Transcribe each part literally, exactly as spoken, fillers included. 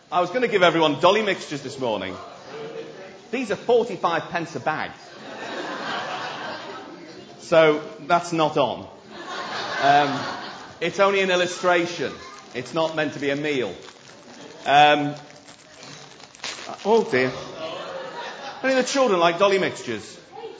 I was going to give everyone dolly mixtures this morning. These are forty-five pence a bag. So that's not on. Um, it's only an illustration. It's not meant to be a meal. Um, oh dear. Only the children like dolly mixtures.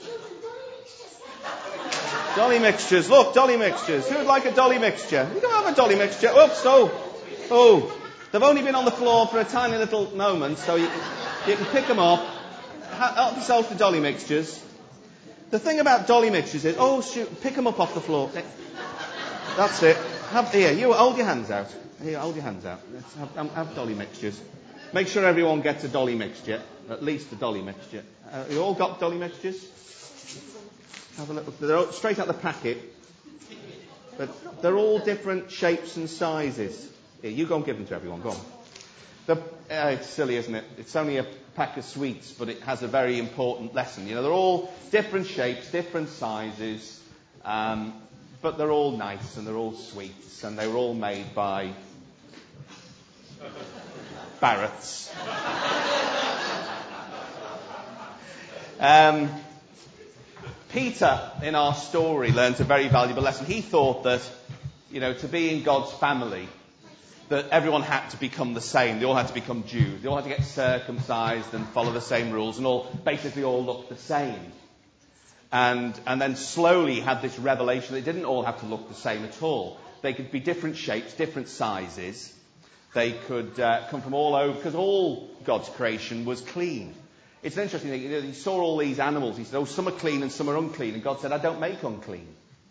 Dolly mixtures. Look, dolly mixtures. Who would like a dolly mixture? We don't have a dolly mixture. Oops, oh. Oh. They've only been on the floor for a tiny little moment, so you, you can pick them up. Help yourself to dolly mixtures. The thing about dolly mixtures is, oh shoot, pick them up off the floor. That's it. Have, here, you hold your hands out. Here, hold your hands out. Let's have, um, have dolly mixtures. Make sure everyone gets a dolly mixture, at least a dolly mixture. Uh, you all got dolly mixtures? Have a look. They're all straight out the packet, but they're all different shapes and sizes. Here, you go and give them to everyone. Go on. The, uh, it's silly, isn't it? It's only a pack of sweets, but it has a very important lesson. You know, they're all different shapes, different sizes, um, but they're all nice and they're all sweets, and they were all made by Barrett's. Um, Peter, in our story, learns a very valuable lesson. He thought that, you know, to be in God's family, that everyone had to become the same. They all had to become Jews. They all had to get circumcised and follow the same rules and all basically all look the same. And and then slowly had this revelation they didn't all have to look the same at all. They could be different shapes, different sizes. They could uh, come from all over, because all God's creation was clean. It's an interesting thing. You know, he saw all these animals. He said, oh, some are clean and some are unclean. And God said, I don't make unclean.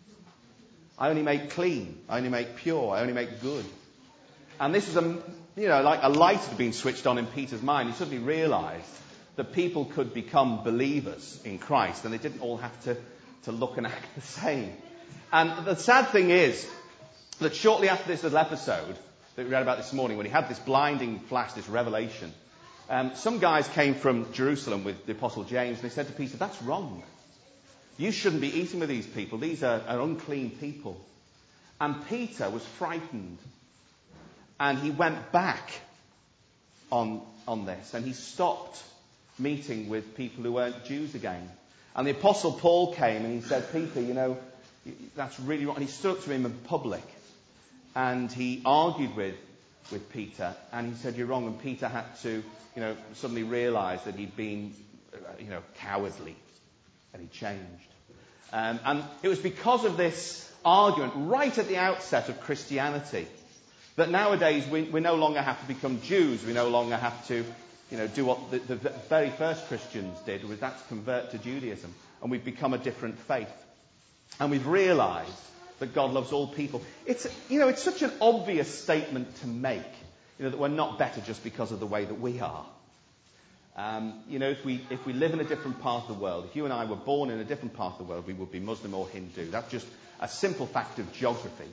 I only make clean. I only make pure. I only make good. And this is a, you know, like a light had been switched on in Peter's mind. He suddenly realised that people could become believers in Christ, and they didn't all have to, to look and act the same. And the sad thing is that shortly after this little episode that we read about this morning, when he had this blinding flash, this revelation, um, some guys came from Jerusalem with the Apostle James, and they said to Peter, that's wrong. You shouldn't be eating with these people. These are, are unclean people. And Peter was frightened. And he went back on, on this, and he stopped meeting with people who weren't Jews again. And the Apostle Paul came and he said, Peter, you know, that's really wrong. And he stood up to him in public, and he argued with, with Peter, and he said, you're wrong. And Peter had to, you know, suddenly realise that he'd been, you know, cowardly, and he changed. Um, and it was because of this argument right at the outset of Christianity that nowadays we, we no longer have to become Jews. We no longer have to, you know, do what the, the very first Christians did, was that to convert to Judaism. And we've become a different faith. And we've realised that God loves all people. It's, you know, it's such an obvious statement to make, you know, that we're not better just because of the way that we are. Um, you know, if we, if we live in a different part of the world, if you and I were born in a different part of the world, we would be Muslim or Hindu. That's just a simple fact of geography.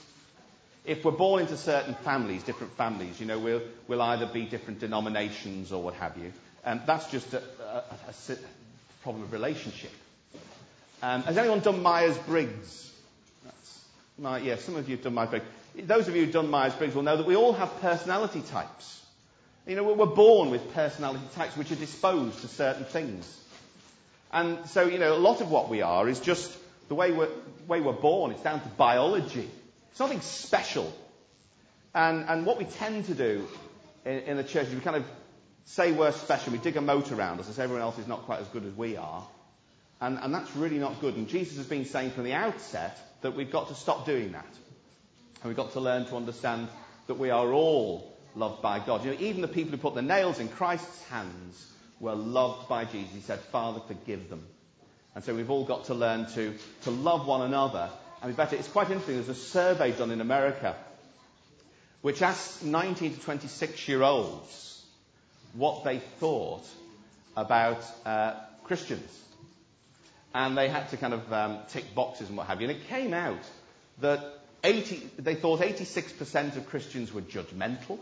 If we're born into certain families, different families, you know, we'll, we'll either be different denominations or what have you. And um, that's just a, a, a, a problem of relationship. Um, has anyone done Myers-Briggs? That's my, yeah, some of you have done Myers-Briggs. Those of you who've done Myers-Briggs will know that we all have personality types. You know, we're born with personality types which are disposed to certain things. And so, you know, a lot of what we are is just the way we're, way we're born. It's down to biology. It's nothing special. And, and what we tend to do in, in the church is we kind of say we're special. We dig a moat around us and say everyone else is not quite as good as we are. And, and that's really not good. And Jesus has been saying from the outset that we've got to stop doing that. And we've got to learn to understand that we are all loved by God. You know, even the people who put the nails in Christ's hands were loved by Jesus. He said, Father, forgive them. And so we've all got to learn to, to love one another. I mean, better, it's quite interesting. There's a survey done in America which asked nineteen to twenty-six-year-olds what they thought about uh, Christians. And they had to kind of um, tick boxes and what have you. And it came out that eighty, they thought eighty-six percent of Christians were judgmental,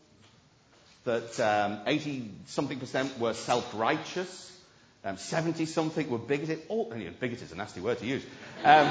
that um, eighty-something percent were self-righteous, um, seventy-something were bigoted. Oh, and, you know, bigoted is a nasty word to use. Um,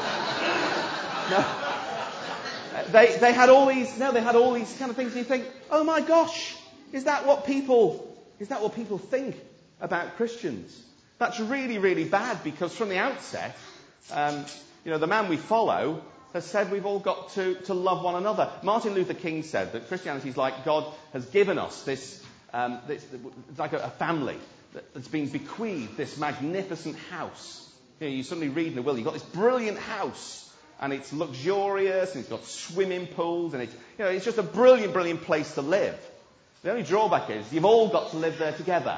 no, they they had all these no, they had all these kind of things. And you think, oh my gosh, Is that what people, is that what people think about Christians? That's really, really bad, because from the outset, um, you know, the man we follow has said we've all got to, to love one another. Martin Luther King said that Christianity is like God has given us this, um, this it's like a, a family that's been bequeathed this magnificent house. You know, you suddenly read in the will, you've got this brilliant house, and it's luxurious, and it's got swimming pools, and it's, you know, it's just a brilliant, brilliant place to live. The only drawback is you've all got to live there together.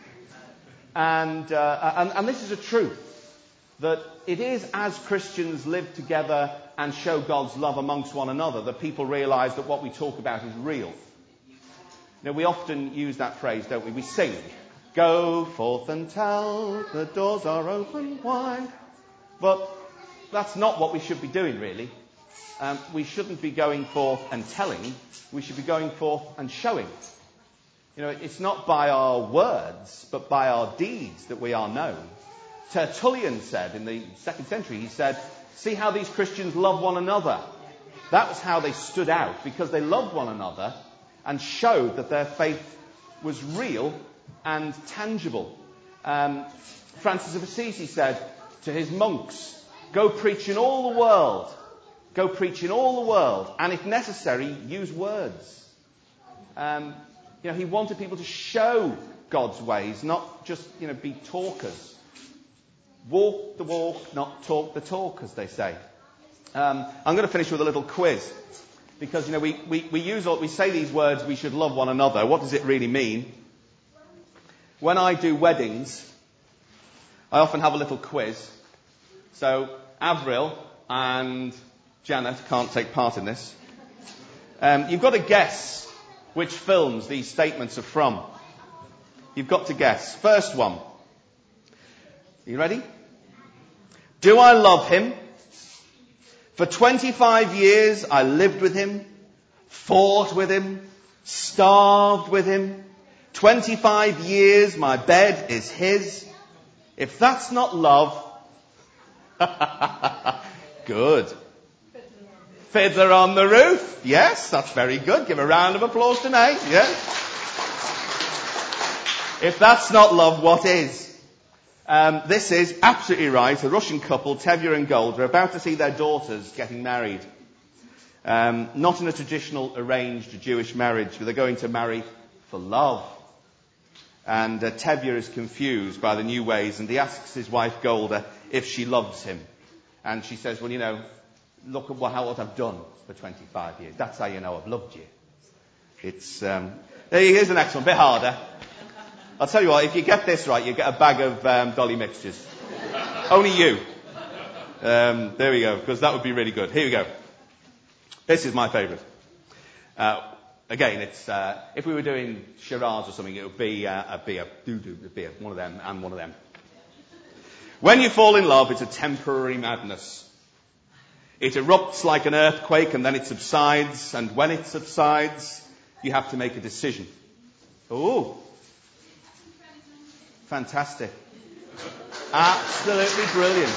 And, uh, and, and this is a truth, that it is as Christians live together and show God's love amongst one another that people realise that what we talk about is real. You know, we often use that phrase, don't we? We sing, "Go forth and tell, the doors are open wide." But that's not what we should be doing, really. Um, we shouldn't be going forth and telling. We should be going forth and showing. You know, it's not by our words, but by our deeds that we are known. Tertullian said in the second century, he said, "See how these Christians love one another." That was how they stood out, because they loved one another and showed that their faith was real and tangible. Um, Francis of Assisi said to his monks, "Go preach in all the world. Go preach in all the world, and if necessary, use words." Um, you know, he wanted people to show God's ways, not just, you know, be talkers. Walk the walk, not talk the talk, as they say. Um, I'm going to finish with a little quiz, because, you know, we, we, we use all, we say these words, we should love one another. What does it really mean? When I do weddings, I often have a little quiz. So Avril and Janet can't take part in this. Um, you've got to guess which films these statements are from. You've got to guess. First one. Are you ready? Do I love him? For twenty-five years I lived with him, fought with him, starved with him. twenty-five years my bed is his. If that's not love, good. Fiddler on the Roof. Yes, that's very good. Give a round of applause to Nate. Yeah. If that's not love, what is? Um, this is absolutely right. A Russian couple, Tevye and Gold, are about to see their daughters getting married. Um, not in a traditional arranged Jewish marriage, but they're going to marry for love. And uh, Tevye is confused by the new ways, and he asks his wife Golda if she loves him. And she says, well, you know, look at what, how, what I've done for twenty-five years. That's how you know I've loved you. It's um, here's the next one, a bit harder. I'll tell you what, if you get this right, you get a bag of um, Dolly mixtures. Only you. Um, there we go, because that would be really good. Here we go. This is my favourite. Uh, again, it's uh, if we were doing charades or something, it would be uh, a be a doo-doo, it'd be a, one of them and one of them. When you fall in love, it's a temporary madness. It erupts like an earthquake and then it subsides, and when it subsides, you have to make a decision. Oh, fantastic. Absolutely brilliant.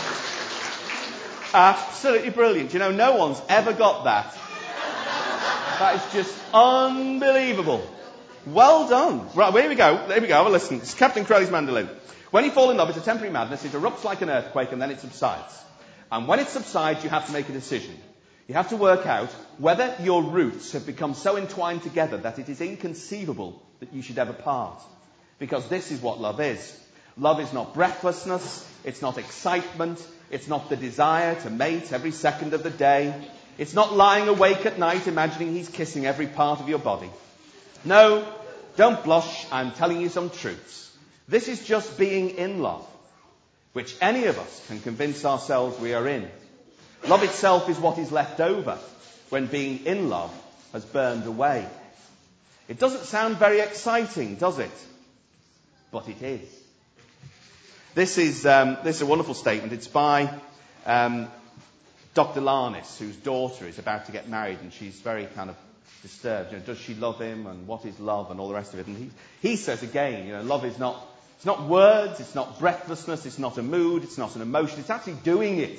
Absolutely brilliant. You know, no one's ever got that. That is just unbelievable. Well done. Right, here we go. Here we go. Have a listen. It's Captain Crowley's mandolin. When you fall in love, it's a temporary madness. It erupts like an earthquake and then it subsides. And when it subsides, you have to make a decision. You have to work out whether your roots have become so entwined together that it is inconceivable that you should ever part. Because this is what love is. Love is not breathlessness. It's not excitement. It's not the desire to mate every second of the day. It's not lying awake at night imagining he's kissing every part of your body. No, don't blush. I'm telling you some truths. This is just being in love, which any of us can convince ourselves we are in. Love itself is what is left over when being in love has burned away. It doesn't sound very exciting, does it? But it is. This is um, this is a wonderful statement. It's by um, Doctor Larnis, whose daughter is about to get married, and she's very kind of disturbed. You know, does she love him, and what is love, and all the rest of it. And he, he says again, you know, love is not it's not words, it's not breathlessness, it's not a mood, it's not an emotion. It's actually doing it.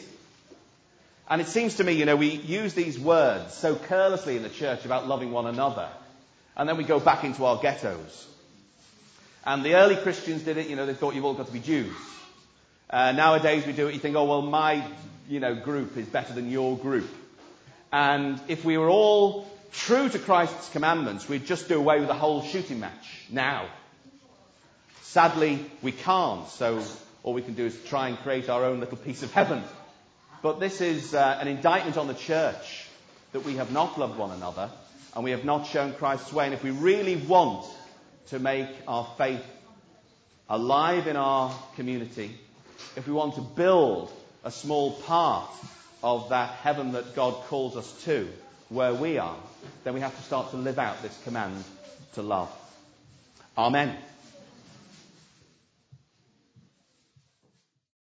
And it seems to me, you know, we use these words so carelessly in the church about loving one another. And then we go back into our ghettos. And the early Christians did it, you know, they thought you've all got to be Jews. Uh, nowadays we do it, you think, oh, well, my, you know, group is better than your group. And if we were all true to Christ's commandments, we'd just do away with the whole shooting match now. Sadly, we can't, so all we can do is try and create our own little piece of heaven. But this is uh, an indictment on the church, that we have not loved one another, and we have not shown Christ's way. And if we really want to make our faith alive in our community, if we want to build a small part of that heaven that God calls us to, where we are, then we have to start to live out this command to love. Amen.